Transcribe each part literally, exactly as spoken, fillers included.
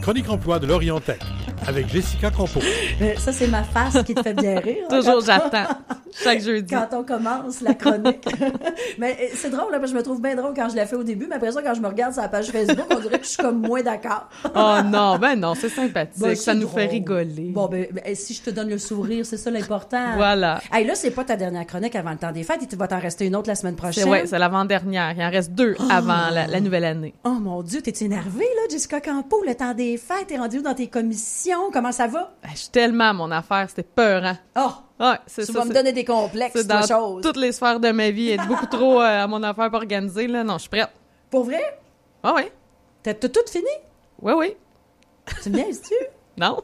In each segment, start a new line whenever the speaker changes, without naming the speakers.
chronique emploi de Lorientech avec Jessica Campo.
Euh, ça, c'est ma face qui te fait bien rire.
Toujours, j'attends. Chaque jeudi.
Quand on commence la chronique. Mais c'est drôle, là, parce que je me trouve bien drôle quand je la fais au début, mais après ça, quand je me regarde sur la page Facebook, on dirait que je suis comme moins d'accord.
Oh non, ben non, c'est sympathique.
Ben, c'est
ça nous
drôle.
fait rigoler.
Bon, ben, ben, si je te donne le sourire, c'est ça l'important.
Voilà.
Hey, là, c'est pas ta dernière chronique avant le temps des fêtes, et tu vas t'en rester une autre la semaine prochaine.
C'est, ouais, c'est l'avant-dernière. Il en reste deux
Oh.
avant la, la nouvelle année.
Oh mon Dieu, t'es énervée, là, Jessica Campo, le temps des fêtes, t'es rendue où dans tes commissions? Comment ça va?
Ben, je suis tellement à mon affaire, c'était peurant.
Oh!
Ouais, c'est
Tu
ça.
vas me
c'est-
donner des complexes,
c'est
toi,
dans
chose.
toutes les sphères de ma vie, être beaucoup trop euh, à mon affaire pas organisée, là. Non, je suis prête.
Pour vrai?
Ah oui.
T'as t'as tout fini?
Oui, oui.
Tu me niaises-tu?
Non.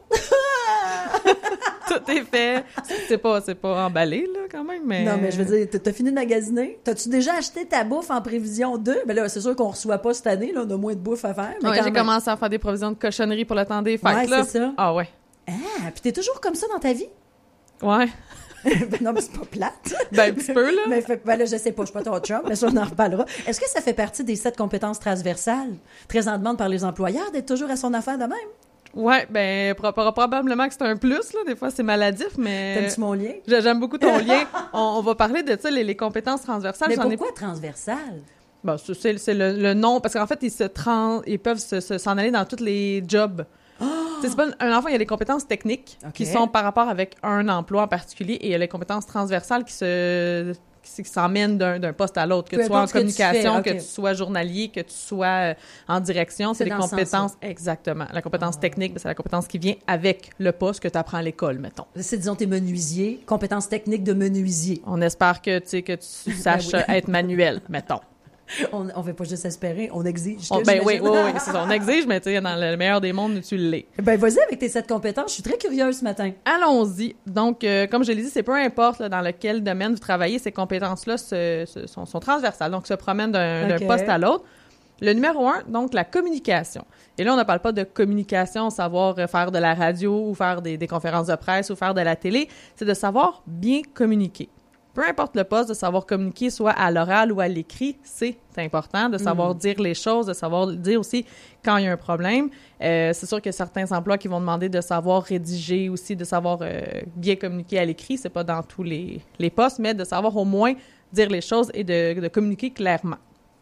Tout est fait. C'est pas, c'est pas emballé, là, quand même, mais...
Non, mais je veux dire, t'as- t'as fini de magasiner? T'as-tu déjà acheté ta bouffe en prévision de? Ben là, c'est sûr qu'on reçoit pas cette année, là, on a moins de bouffe à faire. Mais
Ouais,
quand
j'ai
même.
commencé à faire des provisions de cochonnerie pour le temps des fêtes,
Ouais,
là.
c'est ça.
Ah ouais.
Ah, puis t'es toujours comme ça dans ta vie?
Ouais.
Ben non, mais c'est pas plate.
Ben, un petit peu, là.
Mais fait, ben là, je sais pas, je suis pas ton chum, mais ça, on en reparlera. Est-ce que ça fait partie des sept compétences transversales, très en demande par les employeurs, d'être toujours à son affaire de même?
Ouais, ben, pro- pro- probablement que c'est un plus, là. Des fois, c'est maladif, mais...
T'aimes-tu mon lien?
J'ai- J'aime beaucoup ton lien. On, on va parler de ça, les, les compétences transversales.
Mais
J'en ai-
pourquoi transversal?
Bon, c'est- c'est c'est le, le nom, parce qu'en fait, ils se trans, ils peuvent se, se- s'en aller dans tous les jobs. Tu sais, c'est pas un, un enfant, il y a des compétences techniques
Ok.
qui sont par rapport avec un emploi en particulier, et il y a les compétences transversales qui se qui, qui s'emmènent d'un, d'un poste à l'autre, que
Peu
tu sois en
importe ce que tu
communication,
fais, ok.
que tu sois journalier, que tu sois euh, en direction, c'est,
C'est
des
dans ce
compétences, exactement. La compétence technique, ben, c'est la compétence qui vient avec le poste que tu apprends à l'école, mettons.
C'est, disons, t'es menuisier, compétences techniques de menuisier.
On espère que, tu sais, que tu saches
oui.
euh, être manuel, mettons.
On ne fait pas juste espérer, on exige.
On-
que
ben oui,
j'imagine.
oui, oui, c'est ça. On exige, mais tu sais, dans le meilleur des mondes, tu l'es.
Ben vas-y avec tes sept compétences, je suis très curieuse ce matin.
Allons-y. Donc, euh, comme je l'ai dit, c'est peu importe là, dans lequel domaine vous travaillez, ces compétences-là se- se- sont, sont transversales, donc se promènent d'un,
Ok.
d'un poste à l'autre. Le numéro un, donc la communication. Et là, on ne parle pas de communication, savoir euh, faire de la radio ou faire des, des conférences de presse ou faire de la télé, c'est de savoir bien communiquer. Peu importe le poste, de savoir communiquer, soit à l'oral ou à l'écrit, c'est important de savoir dire les choses, de savoir dire aussi quand il y a un problème. Euh, c'est sûr qu'il y a certains emplois qui vont demander de savoir rédiger aussi, de savoir euh, bien communiquer à l'écrit. C'est pas dans tous les, les postes, mais de savoir au moins dire les choses et de, de communiquer clairement.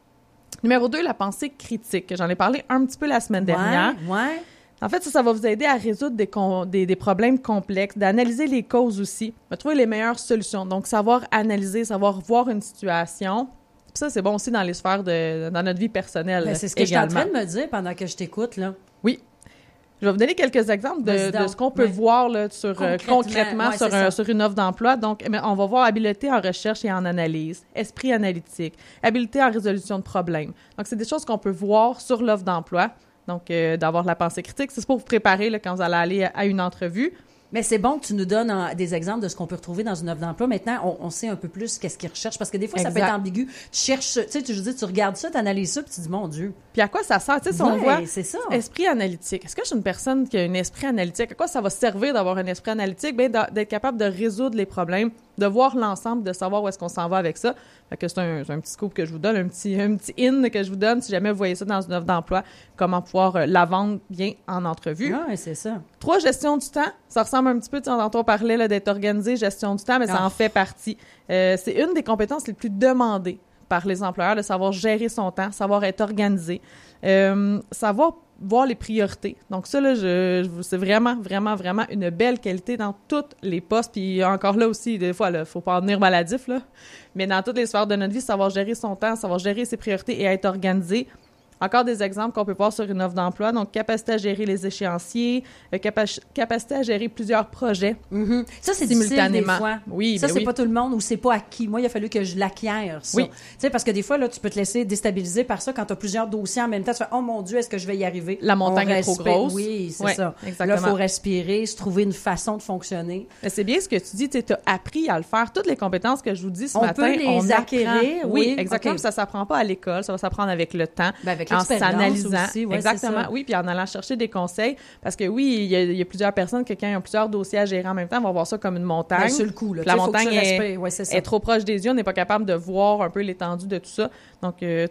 Numéro deux, la pensée critique. J'en ai parlé un petit peu la semaine dernière.
Ouais, ouais.
En fait, ça, ça va vous aider à résoudre des, con- des, des problèmes complexes, d'analyser les causes aussi, de trouver les meilleures solutions. Donc, savoir analyser, savoir voir une situation. Puis ça, c'est bon aussi dans les sphères de dans notre vie personnelle.
Ben, c'est ce que je suis en
également.
train de me dire pendant que je t'écoute, là.
Oui. Je vais vous donner quelques exemples
Vas-y
de,
donc.
de ce qu'on peut
Ouais.
voir là, sur, euh,
Concrètement,
concrètement
ouais,
sur,
c'est
un-
ça.
sur une offre d'emploi. Donc, mais on va voir habileté en recherche et en analyse, esprit analytique, habileté en résolution de problèmes. Donc, c'est des choses qu'on peut voir sur l'offre d'emploi. Donc, euh, d'avoir de la pensée critique. C'est pour vous préparer là, quand vous allez aller à, à une entrevue.
Mais c'est bon que tu nous donnes en- des exemples de ce qu'on peut retrouver dans une offre d'emploi. Maintenant, on, on sait un peu plus qu'est-ce qu'ils recherchent, parce que des fois, ça peut
Exact.
être ambigu. Tu cherches, tu sais, tu, je dis, tu regardes ça, tu analyses ça, puis tu dis, mon Dieu.
Puis à quoi ça sert? Tu sais, si on
Ouais,
voit
c'est ça.
esprit analytique. Est-ce que je suis une personne qui a un esprit analytique? À quoi ça va servir d'avoir un esprit analytique? Bien, d'a- d'être capable de résoudre les problèmes, de voir l'ensemble, de savoir où est-ce qu'on s'en va avec ça. Fait que c'est un, c'est un petit scoop que je vous donne, un petit, un petit in que je vous donne si jamais vous voyez ça dans une offre d'emploi, comment pouvoir euh, la vendre bien en entrevue.
Ouais, c'est ça.
Trois, gestion du temps. Ça ressemble un petit peu, tu sais, dont on parlait là, d'être organisé, gestion du temps, mais ça
Ah.
en fait partie. Euh, c'est une des compétences les plus demandées par les employeurs, de savoir gérer son temps, savoir être organisé, euh, savoir voir les priorités. Donc ça, là, je, je- c'est vraiment, vraiment, vraiment une belle qualité dans tous les postes. Puis encore là aussi, des fois, il ne faut pas en venir maladif, là, mais dans toutes les sphères de notre vie, savoir gérer son temps, savoir gérer ses priorités et être organisé. Encore des exemples qu'on peut voir sur une offre d'emploi. Donc, capacité à gérer les échéanciers, euh, capa- capacité à gérer plusieurs projets
Mhm. Ça, c'est difficile des
simultanément.
fois.
Oui,
Ça,
ben
c'est
oui.
pas tout le monde ou c'est pas acquis. Moi, il a fallu que je l'acquière, ça.
Oui.
Tu sais, parce que des fois, là, tu peux te laisser déstabiliser par ça quand tu as plusieurs dossiers en même temps. Tu fais, oh mon Dieu, est-ce que je vais y arriver?
La montagne
On
est trop
respire-
grosse.
Oui, c'est
Ouais,
ça.
exactement.
Là, il faut respirer, se trouver une façon de fonctionner.
Mais c'est bien ce que tu dis, tu as appris à le faire. Toutes les compétences que je vous dis ce
On
matin,
peut les
on
acquérir,
apprend.
oui,
exactement.
ok.
Puis ça s'apprend pas à l'école, ça va s'apprendre avec le temps,
Ben, avec
en
l'expérience
s'analysant.
aussi, ouais,
exactement.
c'est ça.
Oui, puis en allant chercher des conseils. Parce que oui, il y, a, il y a plusieurs personnes que quand ils ont plusieurs dossiers à gérer en même temps, vont voir ça comme une montagne.
Ben, sur le coup, là.
Puis la
Tu sais, faut que
montagne
tu
est,
respires. Ouais, c'est ça.
est trop proche des yeux, on n'est pas capable de voir un peu l'étendue de tout ça. Donc, euh, tu sais,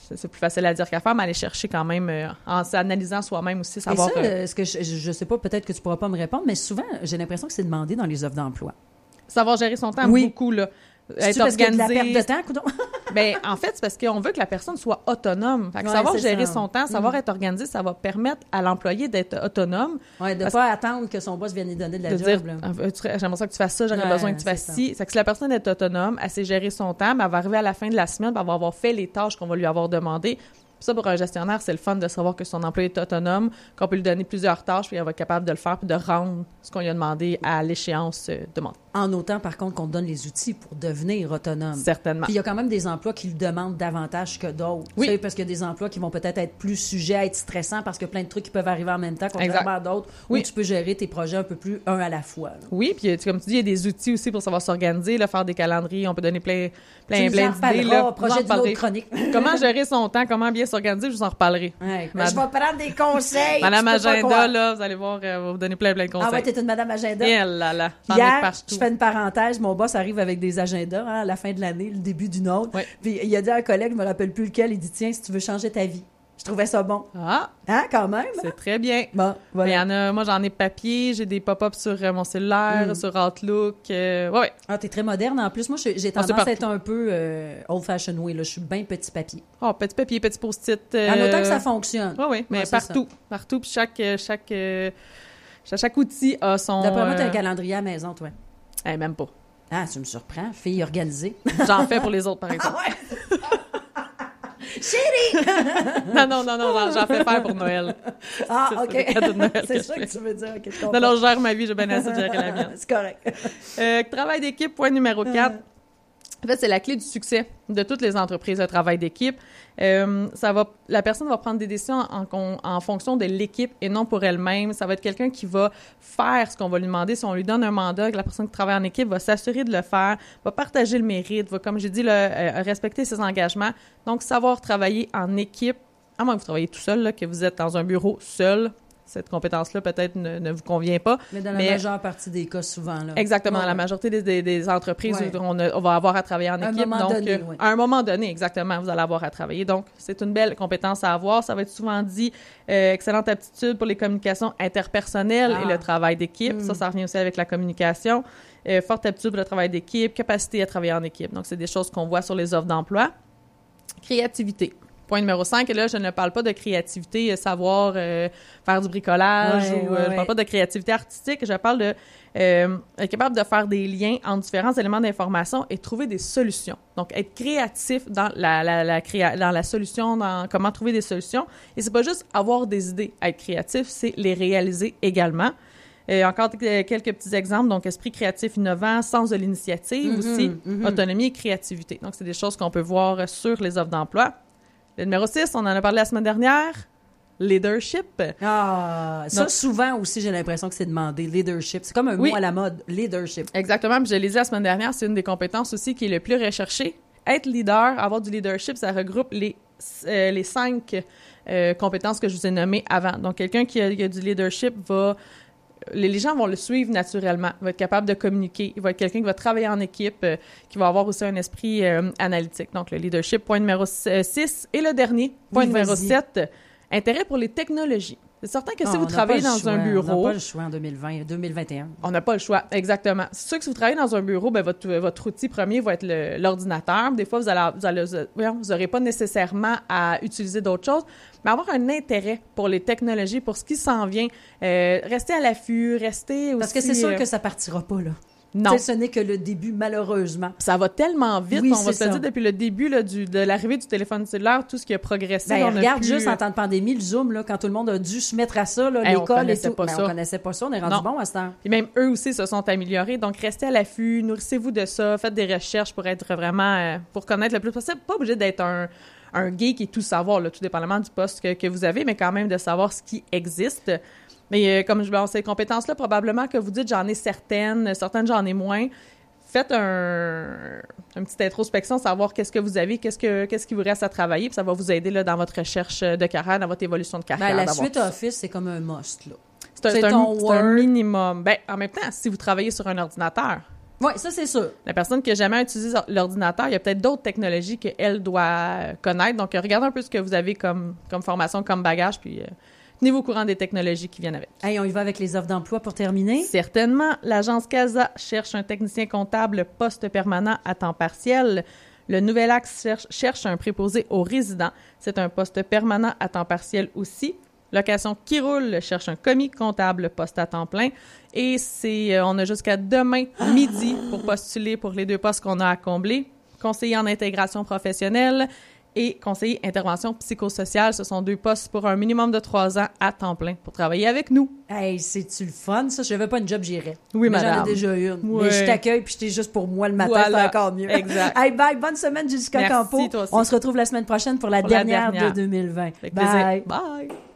c'est, c'est plus facile à dire qu'à faire, mais aller chercher quand même, euh, en s'analysant soi-même aussi, savoir...
Et ça,
euh,
ce que je, je sais pas, peut-être que tu pourras pas me répondre, mais souvent, j'ai l'impression que c'est demandé dans les offres d'emploi.
savoir gérer son temps,
Oui.
beaucoup, là.
C'est
Être
parce que de la
organisé.
perte de temps, coudonc?
Ben, en fait, c'est parce qu'on veut que la personne soit autonome. Fait que
Ouais,
savoir
c'est
gérer
ça.
son temps, savoir
Mm.
être organisé, ça va permettre à l'employé d'être autonome.
Ouais, de
Parce-
pas attendre que son boss vienne lui donner de la
de
job,
dire,
là.
Ah, veux-tu- j'aimerais ça que tu fasses ça, j'aurais
Ouais,
besoin que tu fasses
c'est
ci. C'est que si la personne est autonome, elle sait gérer son temps, mais elle va arriver à la fin de la semaine, puis elle va avoir fait les tâches qu'on va lui avoir demandées. Puis ça, pour un gestionnaire, c'est le fun de savoir que son employé est autonome, qu'on peut lui donner plusieurs tâches, puis elle va être capable de le faire, puis de rendre ce qu'on lui a demandé à l'échéance euh, demandée.
En autant, par contre, qu'on te donne les outils pour devenir autonome.
Certainement.
Puis il y a quand même des emplois qui le demandent davantage que d'autres.
Oui.
Tu sais, parce qu'il y a des emplois qui vont peut-être être plus sujets à être stressants parce que plein de trucs qui peuvent arriver en même temps, contrairement à d'autres,
Oui.
où tu peux gérer tes projets un peu plus un à la fois, là.
Oui, puis tu- comme tu dis, il y a des outils aussi pour savoir s'organiser, là, faire des calendriers, on peut donner plein, plein,
Tu nous
plein
en
d'idées.
reparleras
Là,
au projet
Vous en
d'une autre
reparlerez.
chronique.
Comment gérer son temps, comment bien s'organiser, je vous en reparlerai.
Ouais,
Mad-
je vais prendre des conseils.
Madame
tu peux pas
Agenda,
croire.
là, vous allez voir, euh, elle va vous donner plein, plein de conseils.
Ah ouais, t'es une Madame Agenda.
Et là, là, j'en ai
Hier,
partout.
je fais une parenthèse, mon boss arrive avec des agendas hein, à la fin de l'année, le début d'une autre.
Ouais.
Puis il a dit à un collègue, je me rappelle plus lequel, il dit tiens, si tu veux changer ta vie. Je trouvais ça bon.
Ah,
Hein, quand même?
c'est très bien.
Bon,
Mais il y
voilà.
en a, moi, j'en ai papier, j'ai des pop-ups sur euh, mon cellulaire,
Mm.
sur Outlook. euh, ouais, ouais.
Ah, t'es très moderne. En plus, moi, j'ai j'ai
Ah, c'est
tendance à
partout.
être un peu euh, old-fashioned way. Là. Je suis bien petit papier.
Oh, petit papier, petit post-it.
En autant que ça
euh,
fonctionne.
Oui, oui, mais
Ouais, c'est
partout. Partout. Puis chaque, euh, chaque, euh, chaque, chaque outil a son.
D'après moi, t'as un
euh,
calendrier à la maison, toi.
eh, même pas.
Ah, tu me surprends. Fille organisée.
J'en fais pour les autres, par exemple.
ouais! Chérie!
Non, non, non, non, j'en- j'en fais faire pour Noël.
Ah,
C'est ça,
OK.
les cadeaux de Noël que
C'est
je
ça
fais.
que tu veux dire. OK, je
Non,
comprends.
non, je gère ma vie, j'ai bien assez de gérer la mienne.
C'est correct.
Euh, travail d'équipe, point numéro quatre. En fait, c'est la clé du succès de toutes les entreprises, le travail d'équipe. Euh, ça va, la personne va prendre des décisions en, en, en fonction de l'équipe et non pour elle-même. Ça va être quelqu'un qui va faire ce qu'on va lui demander. Si on lui donne un mandat, que la personne qui travaille en équipe va s'assurer de le faire, va partager le mérite, va, comme j'ai dit, là, euh, respecter ses engagements. Donc, savoir travailler en équipe, à moins que vous travaillez tout seul, là, que vous êtes dans un bureau seul, cette compétence-là peut-être ne, ne vous convient pas.
Mais dans la
Mais-
majeure partie des cas, souvent. Là.
Exactement.
Ouais,
La
ouais.
majorité des, des, des entreprises,
Ouais.
où on, a- on va avoir à travailler en
À un
équipe.
moment
donc,
donné,
euh,
ouais.
à un moment donné, exactement, vous allez avoir à travailler. Donc, c'est une belle compétence à avoir. Ça va être souvent dit euh, excellente aptitude pour les communications interpersonnelles
Ah.
et le travail d'équipe.
Mm.
Ça, ça revient aussi avec la communication. Euh, forte aptitude pour le travail d'équipe, capacité à travailler en équipe. Donc, c'est des choses qu'on voit sur les offres d'emploi. Créativité. Point numéro cinq, et là, je ne parle pas de créativité, euh, savoir euh, faire du bricolage,
Ouais,
ou euh,
ouais,
je
ouais.
parle pas de créativité artistique, je parle de euh, être capable de faire des liens entre différents éléments d'information et trouver des solutions. Donc, être créatif dans la, la, la, créa- dans la solution, dans comment trouver des solutions. Et c'est pas juste avoir des idées, être créatif, c'est les réaliser également. Euh, encore euh, quelques petits exemples. Donc, esprit créatif innovant, sens de l'initiative
Mhm,
aussi,
mhm.
autonomie et créativité. Donc, c'est des choses qu'on peut voir sur les offres d'emploi. Le numéro six, on en a parlé la semaine dernière, leadership.
Ah, ça,
Donc-
souvent aussi, j'ai l'impression que c'est demandé. Leadership. C'est comme un
Oui.
mot à la mode. Leadership.
Exactement, puis je l'ai dit la semaine dernière, c'est une des compétences aussi qui est le plus recherchée. Être leader, avoir du leadership, ça regroupe les, euh, les cinq euh, compétences que je vous ai nommées avant. Donc, quelqu'un qui a, qui a du leadership va... Les, les gens vont le suivre naturellement. Il va être capable de communiquer. Il va être quelqu'un qui va travailler en équipe, euh, qui va avoir aussi un esprit euh, analytique. Donc, le leadership, point numéro six. Et le dernier, point
Oui,
numéro
vas-y.
sept, intérêt pour les technologies. C'est certain que
Ah,
si
on
vous
n'a
travaillez
pas le
dans
choix.
un
On n'a
bureau...
pas le choix en deux mille vingt, deux mille vingt et un.
On n'a pas le choix, exactement. C'est sûr que si vous travaillez dans un bureau, ben votre, votre outil premier va être le- l'ordinateur. Des fois, vous allez, vous allez, voyons, vous n'aurez pas nécessairement à utiliser d'autres choses, mais avoir un intérêt pour les technologies, pour ce qui s'en vient, euh, rester à l'affût, rester aussi...
Parce que c'est sûr
euh,
que ça partira pas, là.
non,
Tu sais, ce n'est que le début, malheureusement.
ça va tellement vite,
Oui,
on va
c'est
se le
ça.
dire, depuis le début là, du, de l'arrivée du téléphone cellulaire, tout ce qui a progressé.
Ben,
on a
regarde
pu-
juste en temps de pandémie, le Zoom, là, quand tout le monde a dû se mettre à ça, là,
Hey, on
l'école et
connaissait
tout.
pas
Ben,
ça.
on connaissait pas ça, on est rendu
Non.
bon à ce temps.
Puis même eux aussi se sont améliorés. Donc, restez à l'affût, nourrissez-vous de ça, faites des recherches pour être vraiment... euh, pour connaître le plus possible. Pas obligé d'être un, un geek et tout savoir, là, tout dépendamment du poste que, que vous avez, mais quand même de savoir ce qui existe. Mais euh, comme je bon, ces compétences-là, probablement que vous dites, j'en ai certaines, certaines, j'en ai moins. Faites un, une petite introspection, savoir qu'est-ce que vous avez, qu'est-ce, que, qu'est-ce qui vous reste à travailler, puis ça va vous aider là, dans votre recherche de carrière, dans votre évolution de carrière.
Ben, la
d'avoir
suite
tout ça.
Office, c'est comme un must, là.
C'est un,
c'est
c'est un-
ton
c'est un
Word.
minimum. Ben, en même temps, si vous travaillez sur un ordinateur,
Oui, ça, c'est sûr.
La personne qui n'a jamais utilisé l'ordinateur, il y a peut-être d'autres technologies qu'elle doit connaître. Donc, regardez un peu ce que vous avez comme, comme formation, comme bagage, puis euh, tenez-vous au courant des technologies qui viennent avec.
Hey, on y va avec les offres d'emploi pour terminer?
Certainement. L'agence CASA cherche un technicien comptable poste permanent à temps partiel. Le Nouvel Axe cherche, cherche un préposé aux résidents. C'est un poste permanent à temps partiel aussi. Location qui roule cherche un commis comptable poste à temps plein. Et c'est, euh, on a jusqu'à demain midi pour postuler pour les deux postes qu'on a à combler. Conseiller en intégration professionnelle et conseiller intervention psychosociale. Ce sont deux postes pour un minimum de trois ans à temps plein pour travailler avec nous.
Hey, c'est-tu le fun, ça? Je n'avais pas une job, j'irais.
Oui,
mais
madame.
J'en ai déjà une.
Oui.
Mais je t'accueille, puis je t'ai juste pour moi le matin,
Voilà.
c'est encore mieux.
Exact.
Hey, bye, bonne semaine, Jessica
Merci,
Campo.
toi aussi.
On se retrouve la semaine prochaine pour la,
Pour la
dernière,
dernière.
de deux mille vingt.
Avec
Bye.
plaisir. Bye!